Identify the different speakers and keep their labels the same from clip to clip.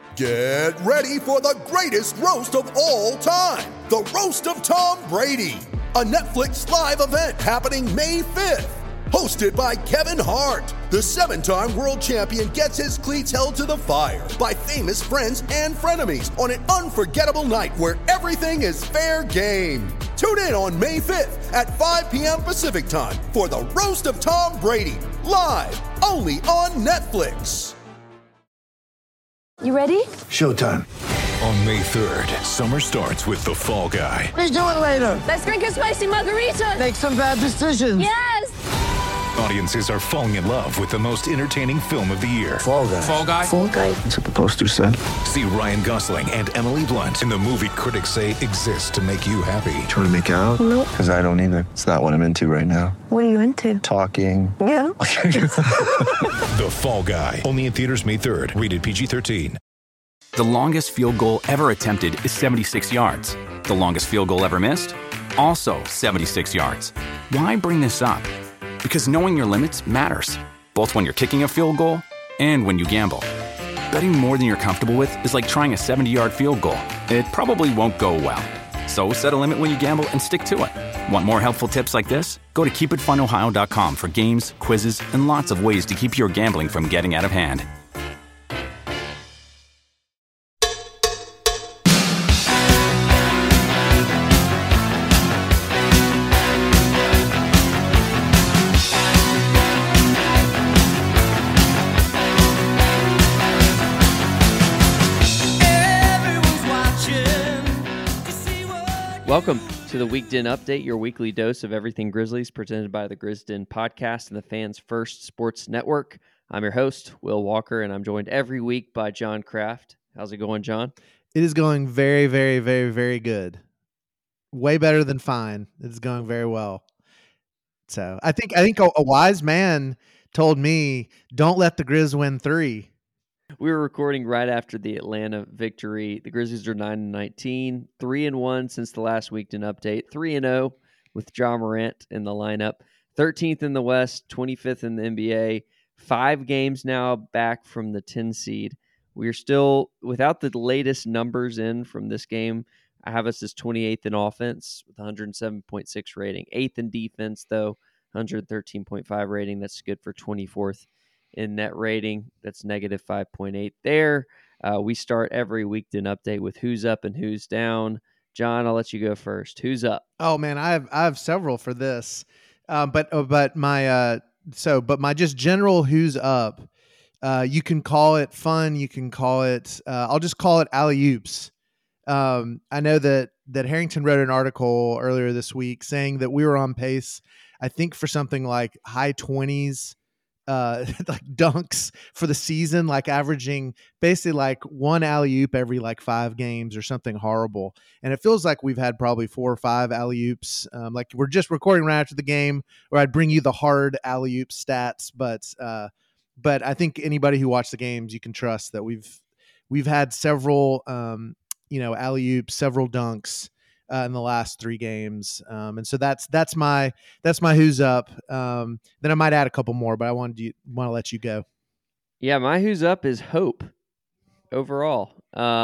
Speaker 1: Get ready for the greatest roast of all time, the Roast of Tom Brady, a Netflix live event happening May 5th. Hosted by Kevin Hart, the 7-time world champion gets his cleats held to the fire by famous friends and frenemies on an unforgettable night where everything is fair game. Tune in on May 5th at 5 p.m. Pacific time for the Roast of Tom Brady, live only on Netflix.
Speaker 2: You ready?
Speaker 3: Showtime.
Speaker 4: On May 3rd, summer starts with The Fall Guy.
Speaker 3: Let's do it later.
Speaker 2: Let's drink a spicy margarita.
Speaker 3: Make some bad decisions.
Speaker 2: Yes!
Speaker 4: Audiences are falling in love with the most entertaining film of the year.
Speaker 3: Fall Guy.
Speaker 4: Fall Guy?
Speaker 2: Fall guy.
Speaker 3: That's what the poster said.
Speaker 4: See Ryan Gosling and Emily Blunt in the movie critics say exists to make you happy.
Speaker 3: Trying to make it out?
Speaker 2: Nope.
Speaker 3: Because I don't either. It's not what I'm into right now.
Speaker 2: What are you into?
Speaker 3: Talking.
Speaker 2: Yeah.
Speaker 4: The Fall Guy. Only in theaters May 3rd. Rated PG-13.
Speaker 5: The longest field goal ever attempted is 76 yards. The longest field goal ever missed? Also 76 yards. Why bring this up? Because knowing your limits matters, both when you're kicking a field goal and when you gamble. Betting more than you're comfortable with is like trying a 70-yard field goal. It probably won't go well. So set a limit when you gamble and stick to it. Want more helpful tips like this? Go to keepitfunohio.com for games, quizzes, and lots of ways to keep your gambling from getting out of hand.
Speaker 6: Welcome to the Weekden Update, your weekly dose of everything Grizzlies, presented by the Grizzden Podcast and the Fans First Sports Network. I'm your host, Will Walker, and I'm joined every week by John Kraft. How's it going, John?
Speaker 7: It is going very, very, very, very good. Way better than fine. It's going very well. So I think a wise man told me, don't let the Grizz win 3.
Speaker 6: We were recording right after the Atlanta victory. The Grizzlies are 9-19, 3-1 since the last Weekden Update, 3-0 with Ja Morant in the lineup, 13th in the West, 25th in the NBA, 5 games now back from the 10 seed. We are still, without the latest numbers in from this game, I have us as 28th in offense with 107.6 rating, 8th in defense, though, 113.5 rating. That's good for 24th in net rating. That's negative 5.8 there. We start every Weekden Update with who's up and who's down. John, I'll let you go first. Who's up?
Speaker 7: Oh man, I have several for this. But my just general who's up. You can call it fun. You can call it. I'll just call it alley-oops. I know that Harrington wrote an article earlier this week saying that we were on pace, I think, for something like high 20s. Like dunks for the season, like averaging basically like one alley-oop every like 5 games or something horrible. And it feels like we've had probably 4 or 5 alley-oops. Like we're just recording right after the game, or I'd bring you the hard alley-oop stats. But I think anybody who watched the games, you can trust that we've had several, alley-oops, several dunks in the last 3 games. And so that's my who's up. Then I might add a couple more, but I want to let you go.
Speaker 6: Yeah, my who's up is hope overall.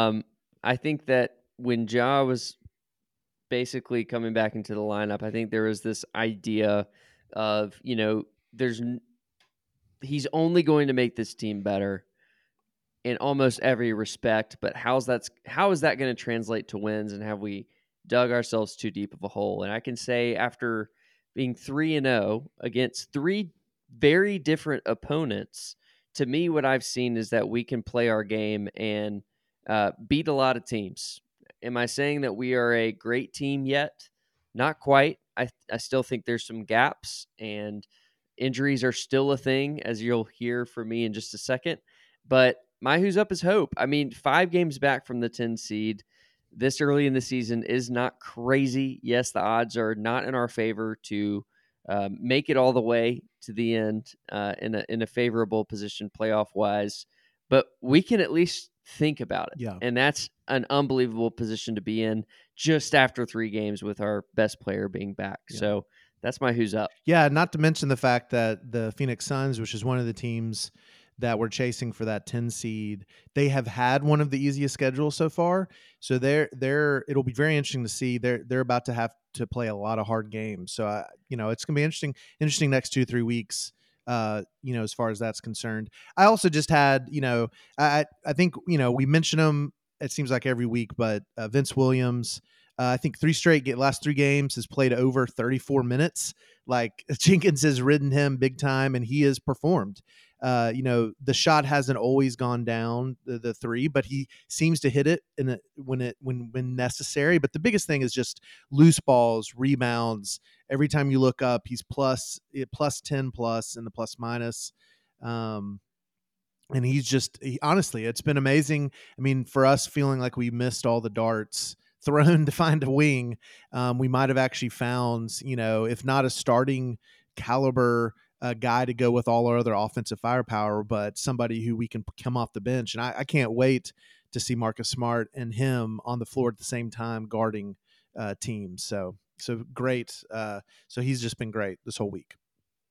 Speaker 6: I think that when Ja was basically coming back into the lineup, I think there was this idea of, he's only going to make this team better in almost every respect, but how is that going to translate to wins, and have we dug ourselves too deep of a hole? And I can say, after being 3-0 against 3 very different opponents, to me, what I've seen is that we can play our game and beat a lot of teams. Am I saying that we are a great team yet? Not quite. I still think there's some gaps, and injuries are still a thing, as you'll hear from me in just a second. But my who's up is hope. I mean, 5 games back from the 10 seed this early in the season is not crazy. Yes, the odds are not in our favor to make it all the way to the end in a favorable position playoff wise, but we can at least think about it.
Speaker 7: Yeah.
Speaker 6: And that's an unbelievable position to be in just after 3 games with our best player being back. Yeah. So that's my who's up.
Speaker 7: Yeah, not to mention the fact that the Phoenix Suns, which is one of the teams that were chasing for that 10 seed. They have had one of the easiest schedules so far. So it'll be very interesting to see. They're about to have to play a lot of hard games. So it's going to be interesting next 2-3 weeks. As far as that's concerned. I also just had, I think, we mention him, it seems like every week, but Vince Williams, I think last 3 games has played over 34 minutes. Like Jenkins has ridden him big time and he has performed. The shot hasn't always gone down the 3, but he seems to hit it when necessary. But the biggest thing is just loose balls, rebounds. Every time you look up, he's plus 10 plus in the plus minus. And honestly, it's been amazing. I mean, for us feeling like we missed all the darts thrown to find a wing, we might have actually found, if not a starting caliber guy to go with all our other offensive firepower, but somebody who we can come off the bench. And I can't wait to see Marcus Smart and him on the floor at the same time guarding teams. So great. So he's just been great this whole week.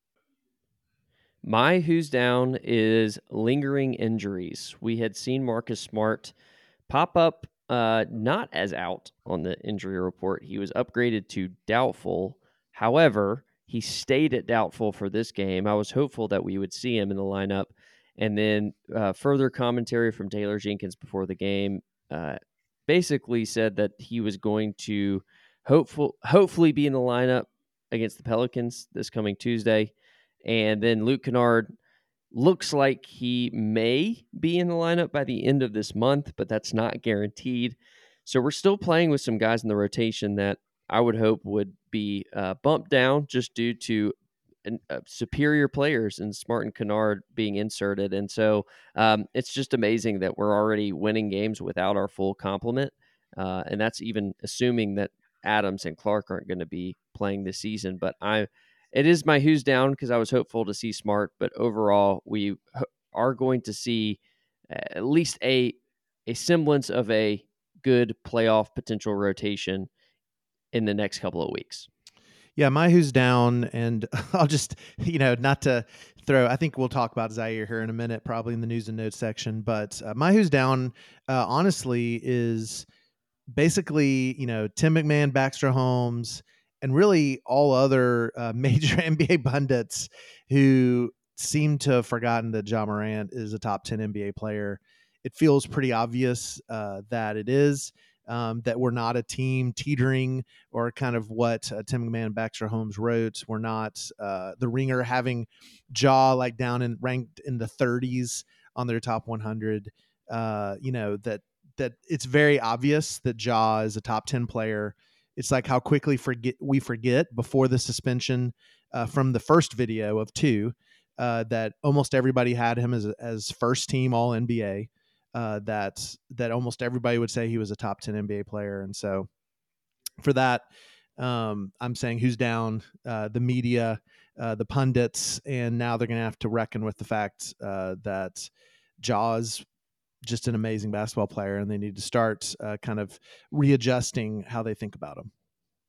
Speaker 6: My who's down is lingering injuries. We had seen Marcus Smart pop up not as out on the injury report. He was upgraded to doubtful. However, he stayed at doubtful for this game. I was hopeful that we would see him in the lineup. And then further commentary from Taylor Jenkins before the game basically said that he was going to hopefully be in the lineup against the Pelicans this coming Tuesday. And then Luke Kennard looks like he may be in the lineup by the end of this month, but that's not guaranteed. So we're still playing with some guys in the rotation that I would hope would be bumped down just due to superior players and Smart and Kennard being inserted. And so it's just amazing that we're already winning games without our full complement. And that's even assuming that Adams and Clark aren't going to be playing this season. But it is my who's down because I was hopeful to see Smart, but overall we are going to see at least a semblance of a good playoff potential rotation in the next couple of weeks.
Speaker 7: Yeah, my who's down, and I'll just, not to throw, I think we'll talk about Zaire here in a minute, probably in the news and notes section, but my who's down, honestly, is basically, Tim McMahon, Baxter Holmes, and really all other major NBA pundits who seem to have forgotten that Ja Morant is a top 10 NBA player. It feels pretty obvious that it is, that we're not a team teetering or kind of what Tim McMahon and Baxter Holmes wrote. We're not the Ringer having Ja like down and ranked in the 30s on their top 100. That it's very obvious that Ja is a top 10 player. It's like how quickly we forget before the suspension from the first video of 2 that almost everybody had him as first team All NBA. That almost everybody would say he was a top 10 NBA player. And so for that, I'm saying who's down, the media, the pundits, and now they're going to have to reckon with the fact that Ja's just an amazing basketball player, and they need to start kind of readjusting how they think about him.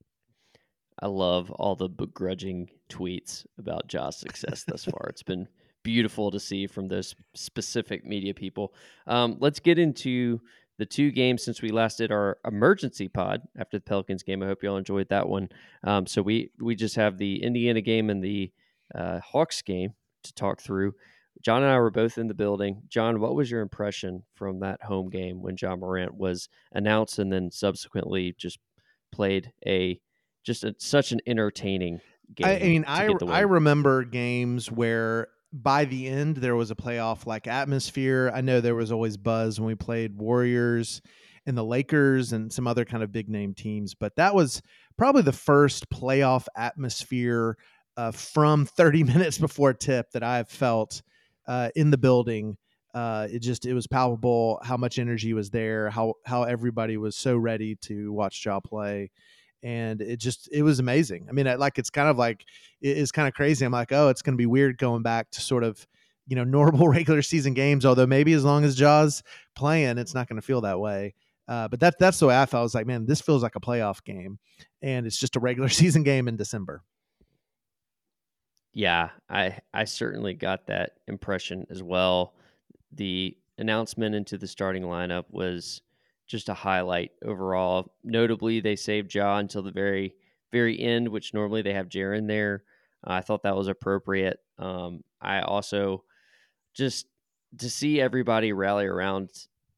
Speaker 6: I love all the begrudging tweets about Ja's success thus far. It's been beautiful to see from those specific media people. Let's get into the 2 games since we last did our emergency pod after the Pelicans game. I hope you all enjoyed that one. So we just have the Indiana game and the Hawks game to talk through. John and I were both in the building. John, what was your impression from that home game when Ja Morant was announced and then subsequently just played such an entertaining game?
Speaker 7: I remember games where by the end there was a playoff like atmosphere. I know there was always buzz when we played Warriors and the Lakers and some other kind of big name teams, but that was probably the first playoff atmosphere from 30 minutes before tip that I've felt in the building. It was palpable how much energy was there, how everybody was so ready to watch Ja play. And it was amazing. I mean, it's kind of crazy. I'm like, oh, it's going to be weird going back to sort of, normal regular season games. Although maybe as long as Ja's playing, it's not going to feel that way. But that's the way I felt. I was like, man, this feels like a playoff game, and it's just a regular season game in December.
Speaker 6: Yeah, I certainly got that impression as well. The announcement into the starting lineup was just a highlight overall. Notably, they saved Ja until the very end, which normally they have Jaren there. I thought that was appropriate. I also just to see everybody rally around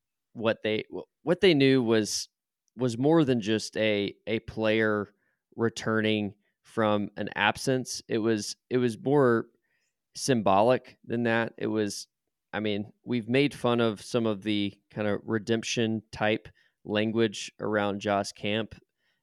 Speaker 6: what they knew was more than just a player returning from an absence. It was more symbolic than that. It was, I mean, we've made fun of some of the kind of redemption type language around Josh Camp,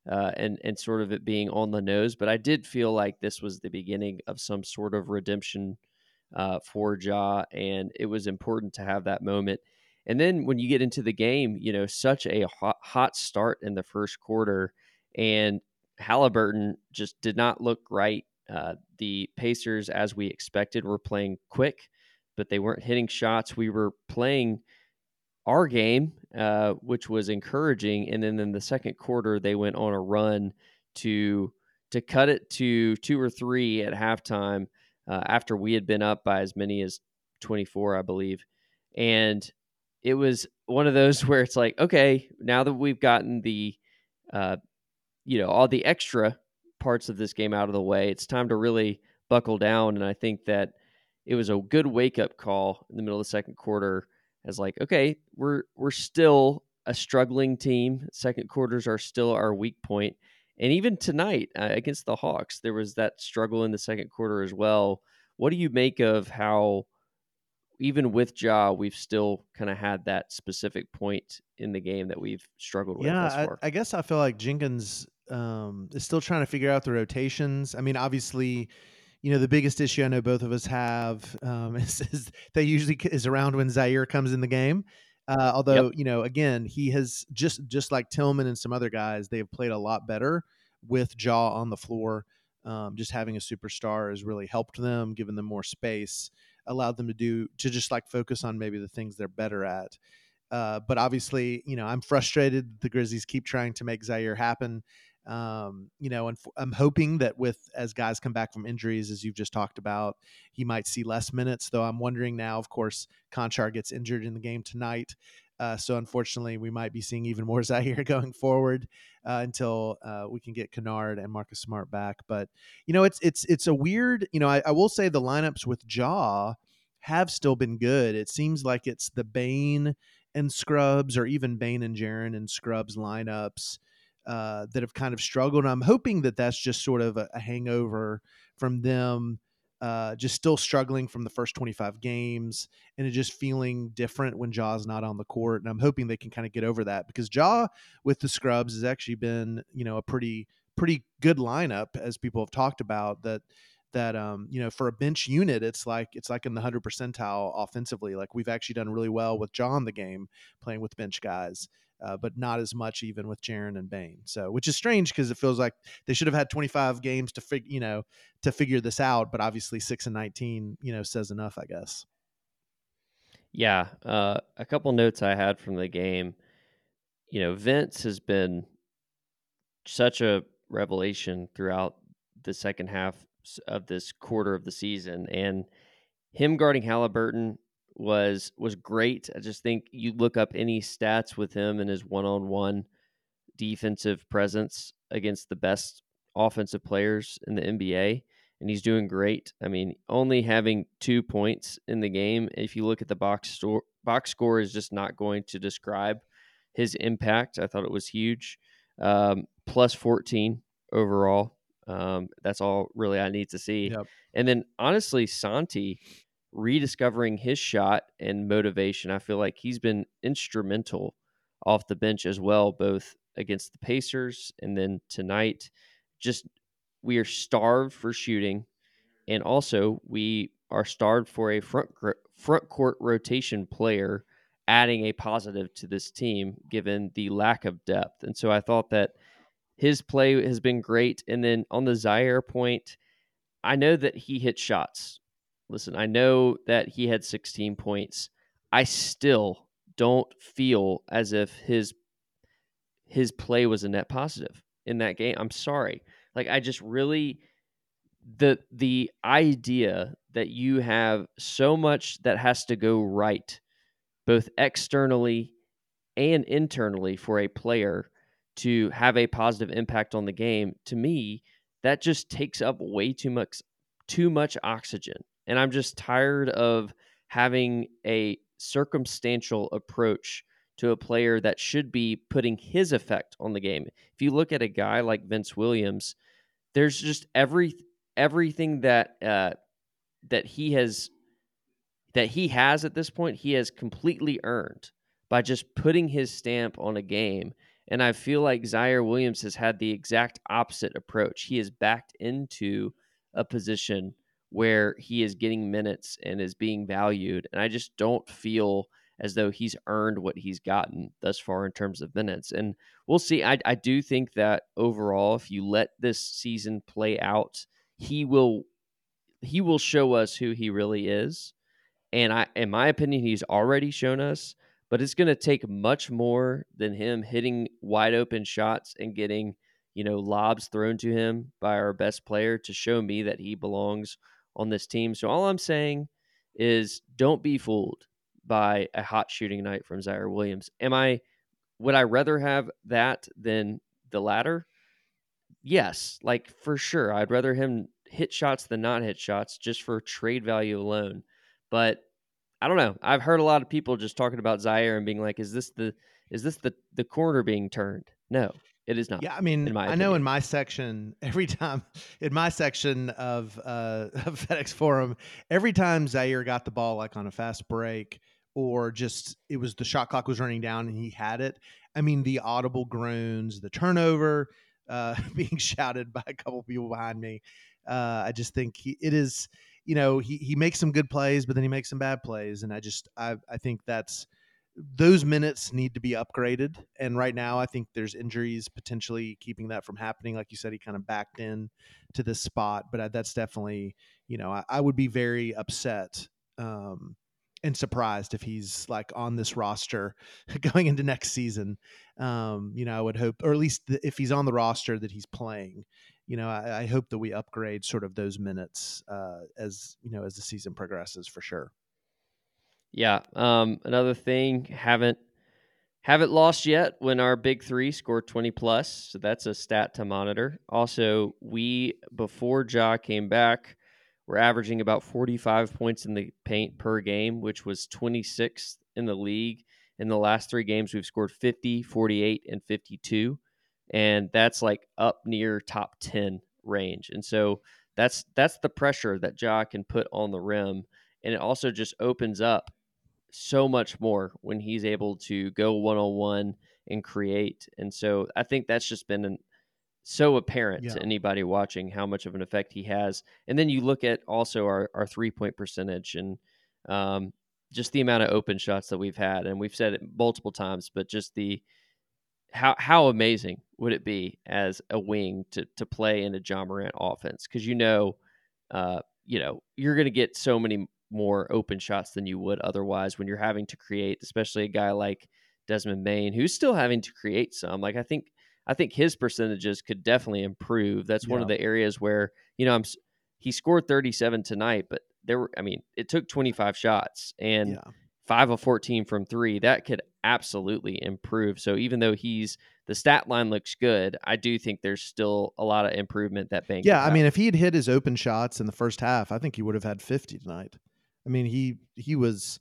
Speaker 6: and sort of it being on the nose, but I did feel like this was the beginning of some sort of redemption for Ja, and it was important to have that moment. And then when you get into the game, such a hot start in the first quarter, and Halliburton just did not look right. The Pacers, as we expected, were playing quick, but they weren't hitting shots. We were playing our game, which was encouraging. And then in the second quarter, they went on a run to cut it to 2 or 3 at halftime, after we had been up by as many as 24, I believe. And it was one of those where it's like, okay, now that we've gotten the uh, all the extra parts of this game out of the way, it's time to really buckle down. And I think that it was a good wake up call in the middle of the second quarter, as like, okay, we're still a struggling team. Second quarters are still our weak point. And even tonight, against the Hawks, there was that struggle in the second quarter as well. What do you make of how, even with Ja, we've still kind of had that specific point in the game that we've struggled with
Speaker 7: Yeah,
Speaker 6: thus far?
Speaker 7: I guess I feel like Jenkins is still trying to figure out the rotations. I mean, obviously, the biggest issue I know both of us have is that usually is around when Zaire comes in the game.
Speaker 6: Yep.
Speaker 7: Although, again, he has just like Tillman and some other guys, they have played a lot better with Ja on the floor. Just having a superstar has really helped them, given them more space, allowed them to just like focus on maybe the things they're better at. But obviously, I'm frustrated. The Grizzlies keep trying to make Zaire happen. And I'm hoping that as guys come back from injuries, as you've just talked about, he might see less minutes. Though I'm wondering now, of course, Conchar gets injured in the game tonight. So unfortunately, we might be seeing even more Zaire going forward until we can get Kennard and Marcus Smart back. But it's a weird. I will say the lineups with Ja have still been good. It seems like it's the Bane and Scrubs, or even Bane and Jaren and Scrubs lineups that have kind of struggled. And I'm hoping that that's just sort of a hangover from them just still struggling from the first 25 games and it just feeling different when Ja's not on the court. And I'm hoping they can kind of get over that, because Ja with the Scrubs has actually been, a pretty good lineup, as people have talked about, that for a bench unit, it's like in the 100 percentile offensively. Like, we've actually done really well with Ja in the game playing with bench guys. But not as much even with Jaren and Bane. So, which is strange, because it feels like they should have had 25 games to figure this out. But obviously 6-19, says enough, I guess.
Speaker 6: Yeah, a couple notes I had from the game. Vince has been such a revelation throughout the second half of this quarter of the season, and him guarding Halliburton was great. I just think you look up any stats with him and his one-on-one defensive presence against the best offensive players in the NBA, and he's doing great. I mean, only having 2 points in the game, if you look at the box score, is just not going to describe his impact. I thought it was huge. Plus 14 overall. That's all really I need to see.
Speaker 7: Yep.
Speaker 6: And then honestly, Santi rediscovering his shot and motivation. I feel like he's been instrumental off the bench as well, both against the Pacers and then tonight. Just, we are starved for shooting, and also we are starved for a front court rotation player adding a positive to this team, given the lack of depth. And so I thought that his play has been great. And then on the Zaire point, I know that he hit shots. Listen, I know that he had 16 points. I still don't feel as if his play was a net positive in that game. I'm sorry. Like, I just really the idea that you have so much that has to go right, both externally and internally, for a player to have a positive impact on the game, to me, that just takes up way too much oxygen. And I'm just tired of having a circumstantial approach to a player that should be putting his effect on the game. If you look at a guy like Vince Williams, there's just everything that he has at this point, he has completely earned by just putting his stamp on a game. And I feel like Zaire Williams has had the exact opposite approach. He is backed into a position where he is getting minutes and is being valued. And I just don't feel as though he's earned what he's gotten thus far in terms of minutes. And we'll see. I do think that overall, if you let this season play out, he will show us who he really is. And in my opinion, he's already shown us, but it's going to take much more than him hitting wide open shots and getting, lobs thrown to him by our best player to show me that he belongs on this team. So all I'm saying is don't be fooled by a hot shooting night from Zaire Williams. Would I rather have that than the latter? Yes, like for sure. I'd rather him hit shots than not hit shots just for trade value alone. But I don't know. I've heard a lot of people just talking about Zaire and being like, is this the corner being turned? No, it is not.
Speaker 7: Yeah, I mean,
Speaker 6: in my
Speaker 7: I know in
Speaker 6: opinion.
Speaker 7: my section, every time in my section of FedEx Forum, every time Zaire got the ball like on a fast break or just it was the shot clock was running down and he had it. I mean, the audible groans, the turnover, being shouted by a couple people behind me. I just think it is, he makes some good plays, but then he makes some bad plays, and I think those minutes need to be upgraded. And right now, I think there's injuries potentially keeping that from happening. Like you said, he kind of backed in to this spot, but that's definitely, I would be very upset and surprised if he's like on this roster going into next season. I would hope, or at least if he's on the roster that he's playing, I hope that we upgrade sort of those minutes as the season progresses for sure.
Speaker 6: Yeah. Another thing, haven't lost yet when our big three scored 20 plus. So that's a stat to monitor. Also, before Ja came back, we're averaging about 45 points in the paint per game, which was 26th in the league. In the last 3 games, we've scored 50, 48, and 52. And that's like up near top 10 range. And so that's the pressure that Ja can put on the rim. And it also just opens up so much more when he's able to go one-on-one and create. And so I think that's just been so apparent to anybody watching how much of an effect he has. And then you look at also our 3-point percentage and just the amount of open shots that we've had. And we've said it multiple times, but just how amazing would it be as a wing to play in a Ja Morant offense? Because you're going to get so many more open shots than you would otherwise when you're having to create, especially a guy like Desmond Bane, who's still having to create some. Like I think his percentages could definitely improve. That's one of the areas where, he scored 37 tonight, but it took 25 shots and 5 of 14 from 3. That could absolutely improve. So even though the stat line looks good, I do think there's still a lot of improvement that Bane.
Speaker 7: Yeah, I mean, if he had hit his open shots in the first half, I think he would have had 50 tonight. I mean, he was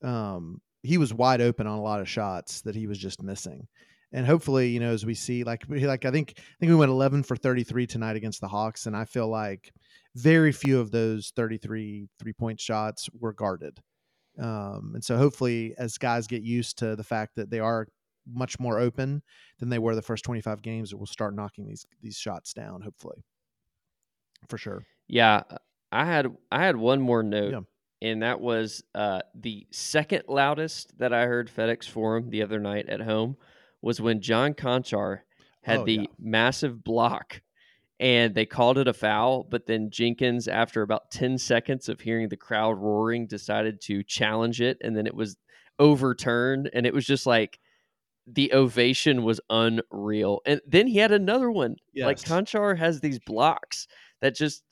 Speaker 7: wide open on a lot of shots that he was just missing. And hopefully, as we see, I think we went 11 for 33 tonight against the Hawks, and I feel like very few of those 33 3-point shots were guarded. And so hopefully, as guys get used to the fact that they are much more open than they were the first 25 games, we'll start knocking these shots down. Hopefully, for sure.
Speaker 6: Yeah, I had one more note. Yeah. And that was the second loudest that I heard FedEx Forum the other night at home was when John Konchar had massive block and they called it a foul. But then Jenkins, after about 10 seconds of hearing the crowd roaring, decided to challenge it. And then it was overturned. And it was just like the ovation was unreal. And then he had another one. Yes. Like Konchar has these blocks that just,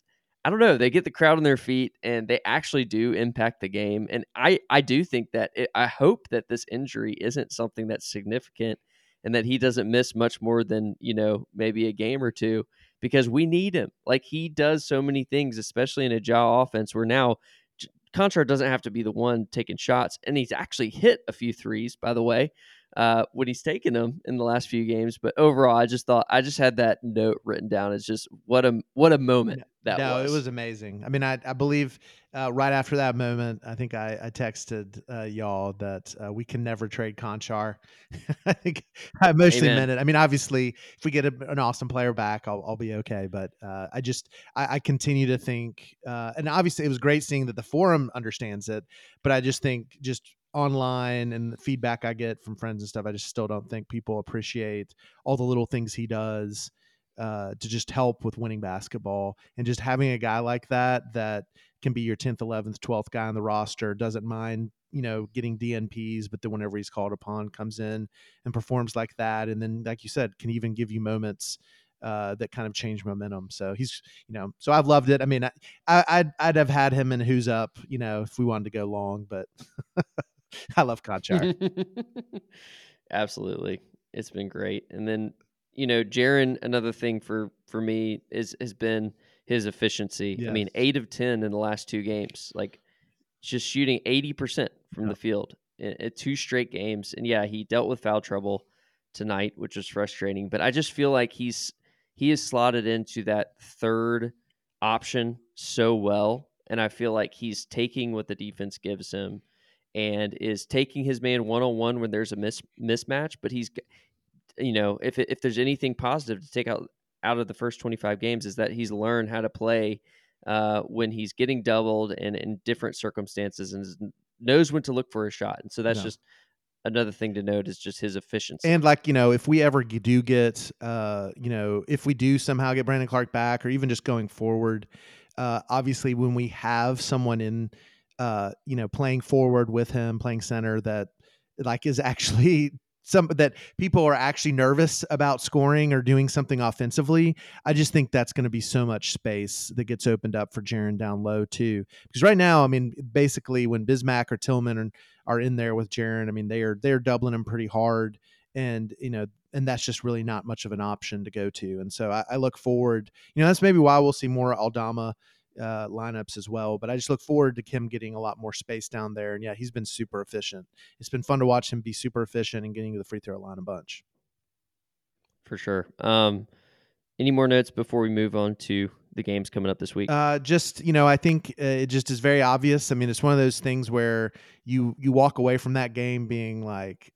Speaker 6: I don't know. They get the crowd on their feet, and they actually do impact the game. And I do think that I hope that this injury isn't something that's significant, and that he doesn't miss much more than maybe a game or two, because we need him. Like, he does so many things, especially in a Ja offense, where now Conchar doesn't have to be the one taking shots, and he's actually hit a few threes, by the way, when he's taken them in the last few games. But overall, I just had that note written down. It's just what a moment that was.
Speaker 7: It was amazing. I mean, I believe right after that moment, I think I texted y'all that we can never trade Conchar. I think I mostly meant it. I mean, obviously, if we get an awesome player back, I'll be okay. But I continue to think, and obviously, it was great seeing that the forum understands it. But I just think just online and the feedback I get from friends and stuff, I just still don't think people appreciate all the little things he does to just help with winning basketball. And just having a guy like that can be your 10th, 11th, 12th guy on the roster, doesn't mind, getting DNPs, but then whenever he's called upon, comes in and performs like that. And then, like you said, can even give you moments that kind of change momentum. So he's, so I've loved it. I mean, I'd have had him in Who's Up, if we wanted to go long, but I love Conchar.
Speaker 6: Absolutely. It's been great. And then, Jaren, another thing for me has been his efficiency.
Speaker 7: Yes.
Speaker 6: I mean, 8 of 10 in the last 2 games, like just shooting 80% from the field in 2 straight games. And yeah, he dealt with foul trouble tonight, which was frustrating, but I just feel like he is slotted into that third option so well. And I feel like he's taking what the defense gives him and is taking his man one-on-one when there's a mismatch, but he's, if there's anything positive to take out of the first 25 games, is that he's learned how to play when he's getting doubled and in different circumstances, and knows when to look for a shot. And so that's just another thing to note, is just his efficiency.
Speaker 7: And if we ever do get, if we do somehow get Brandon Clarke back, or even just going forward, obviously when we have someone in, playing forward with him, playing center, that is actually that people are actually nervous about scoring or doing something offensively, I just think that's going to be so much space that gets opened up for Jaren down low too. Because right now, I mean, basically when Bismack or Tillman are in there with Jaren, I mean, they're doubling him pretty hard, and and that's just really not much of an option to go to. And so I look forward, that's maybe why we'll see more Aldama lineups as well, but I just look forward to him getting a lot more space down there. And yeah, he's been super efficient. It's been fun to watch him be super efficient and getting to the free throw line a bunch.
Speaker 6: For sure. Any more notes before we move on to the games coming up this week?
Speaker 7: Just, I think it just is very obvious. I mean, it's one of those things where you walk away from that game being like,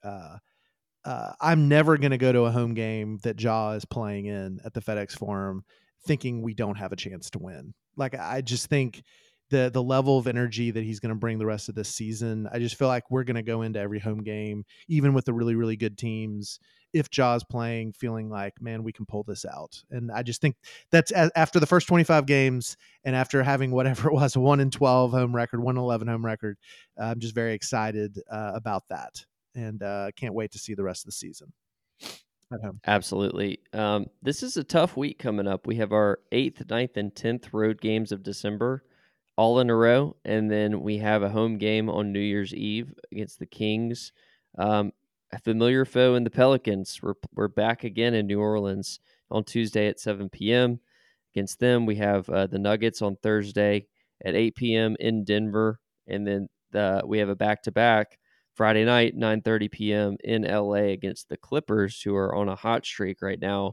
Speaker 7: I'm never going to go to a home game that Ja is playing in at the FedEx Forum thinking we don't have a chance to win. Like, I just think the level of energy that he's going to bring the rest of this season, I just feel like we're going to go into every home game, even with the really, really good teams, if Ja's playing, feeling like, man, we can pull this out. And I just think that's after the first 25 games and after having whatever it was, a 1-12 home record, 1-11 home record, I'm just very excited about that. And can't wait to see the rest of the season at home.
Speaker 6: Absolutely. This is a tough week coming up. We have our 8th, 9th, and 10th road games of December all in a row. And then we have a home game on New Year's Eve against the Kings. A familiar foe in the Pelicans. We're back again in New Orleans on Tuesday at 7 p.m. Against them, we have the Nuggets on Thursday at 8 p.m. in Denver. And then we have a back-to-back Friday night, 9:30 p.m. in LA against the Clippers, who are on a hot streak right now.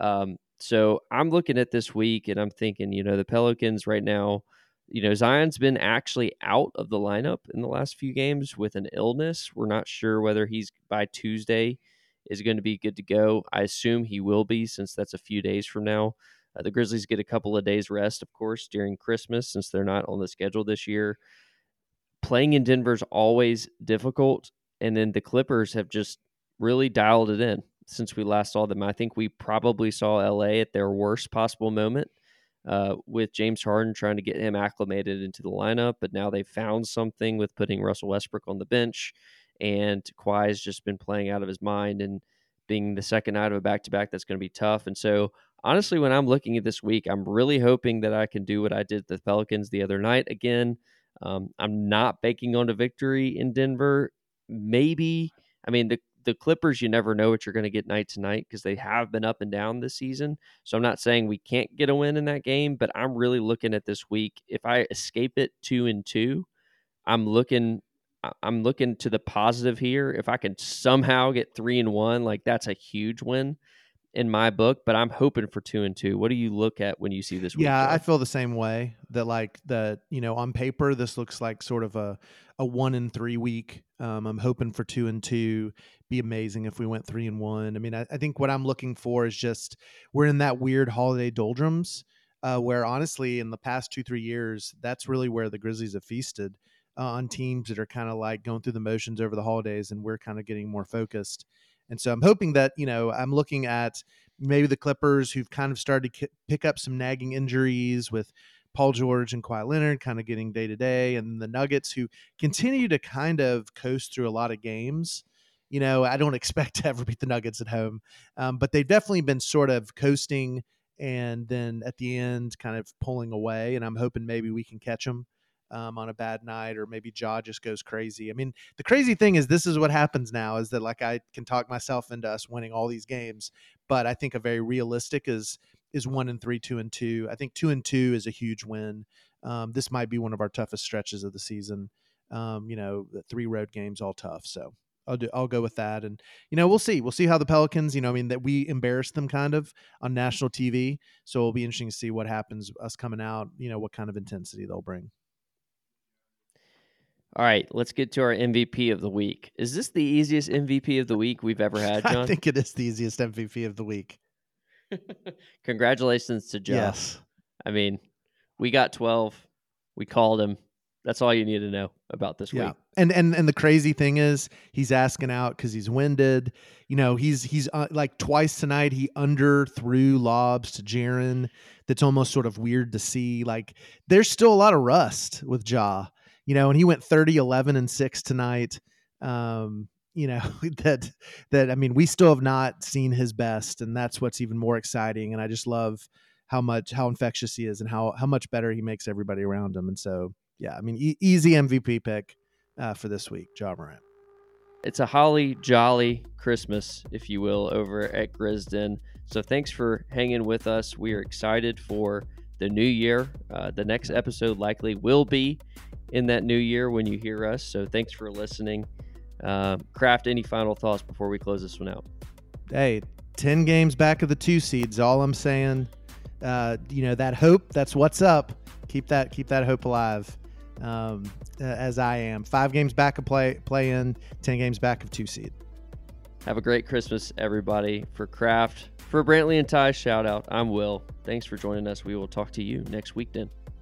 Speaker 6: So I'm looking at this week and I'm thinking, the Pelicans right now, Zion's been actually out of the lineup in the last few games with an illness. We're not sure whether he's by Tuesday is going to be good to go. I assume he will be, since that's a few days from now. The Grizzlies get a couple of days rest, of course, during Christmas, since they're not on the schedule this year. Playing in Denver is always difficult, and then the Clippers have just really dialed it in since we last saw them. I think we probably saw LA at their worst possible moment with James Harden trying to get him acclimated into the lineup, but now they've found something with putting Russell Westbrook on the bench, and Kawhi's just been playing out of his mind and being the second night of a back-to-back, that's going to be tough. And so, honestly, when I'm looking at this week, I'm really hoping that I can do what I did to the Pelicans the other night again. I'm not banking on a victory in Denver. Maybe, I mean, the Clippers, you never know what you're going to get night to night because they have been up and down this season. So I'm not saying we can't get a win in that game, but I'm really looking at this week. If I escape it 2-2, I'm looking to the positive here. If I can somehow get 3-1, like that's a huge win in my book, but I'm hoping for 2-2. What do you look at when you see this week?
Speaker 7: Yeah,
Speaker 6: Joe?
Speaker 7: I feel the same way. On paper, this looks like sort of a 1-3 week. I'm hoping for 2-2. Be amazing if we went 3-1. I mean, I think what I'm looking for is just we're in that weird holiday doldrums where honestly in the past 2-3 years, that's really where the Grizzlies have feasted on teams that are kind of like going through the motions over the holidays, and we're kind of getting more focused. And so I'm hoping that, I'm looking at maybe the Clippers who've kind of started to pick up some nagging injuries with Paul George and Kawhi Leonard kind of getting day to day, and the Nuggets who continue to kind of coast through a lot of games. I don't expect to ever beat the Nuggets at home, but they've definitely been sort of coasting and then at the end kind of pulling away. And I'm hoping maybe we can catch them on a bad night, or maybe Ja just goes crazy. I mean, the crazy thing is this is what happens now is that like I can talk myself into us winning all these games, but I think a very realistic is 1-3, 2-2. I think 2-2 is a huge win. This might be one of our toughest stretches of the season. The 3 road games, all tough. So I'll go with that. And, we'll see how the Pelicans, that we embarrassed them kind of on national TV. So it'll be interesting to see what happens us coming out, what kind of intensity they'll bring.
Speaker 6: All right, let's get to our MVP of the week. Is this the easiest MVP of the week we've ever had, John?
Speaker 7: I think it is the easiest MVP of the week.
Speaker 6: Congratulations to Joe.
Speaker 7: Yes.
Speaker 6: I mean, we got 12. We called him. That's all you need to know about this week.
Speaker 7: And the crazy thing is he's asking out because he's winded. He's like twice tonight he underthrew lobs to Jaren. That's almost sort of weird to see. Like there's still a lot of rust with Ja. And he went 30, 11, and 6 tonight. I mean, we still have not seen his best, and that's what's even more exciting. And I just love how infectious he is and how much better he makes everybody around him. And so, yeah, I mean, easy MVP pick for this week, Ja Morant.
Speaker 6: It's a holly jolly Christmas, if you will, over at Grizzden. So thanks for hanging with us. We are excited for the new year. The next episode likely will be in that new year when you hear us. So thanks for listening. Kraft, any final thoughts before we close this one out?
Speaker 7: Hey, 10 games back of the 2 seeds. All I'm saying, that hope, that's what's up. Keep that hope alive. As I am 5 games back of play in, 10 games back of 2 seed.
Speaker 6: Have a great Christmas, everybody. For Kraft, for Brantley and Ty, shout out. I'm Will. Thanks for joining us. We will talk to you next week then.